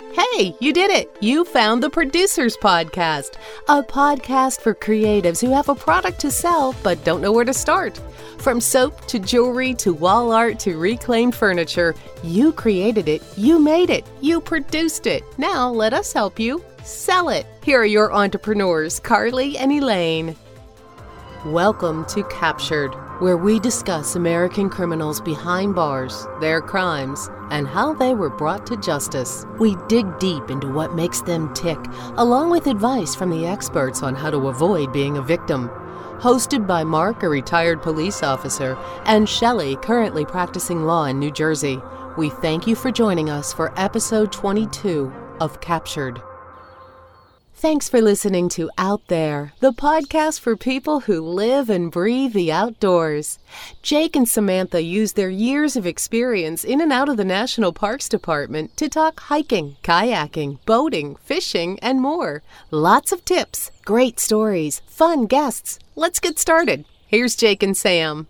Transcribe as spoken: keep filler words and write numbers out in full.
Hey, you did it! You found the Producers Podcast, a podcast for creatives who have a product to sell but don't know where to start. From soap to jewelry to wall art to reclaimed furniture, you created it, you made it, you produced it. Now let us help you sell it. Here are your entrepreneurs, Carly and Elaine. Welcome to Captured, where we discuss American criminals behind bars, their crimes, and how they were brought to justice. We dig deep into what makes them tick, along with advice from the experts on how to avoid being a victim. Hosted by Mark, a retired police officer, and Shelley, currently practicing law in New Jersey. We thank you for joining us for episode twenty-two of Captured. Thanks for listening to Out There, the podcast for people who live and breathe the outdoors. Jake and Samantha use their years of experience in and out of the National Parks Department to talk hiking, kayaking, boating, fishing, and more. Lots of tips, great stories, fun guests. Let's get started. Here's Jake and Sam.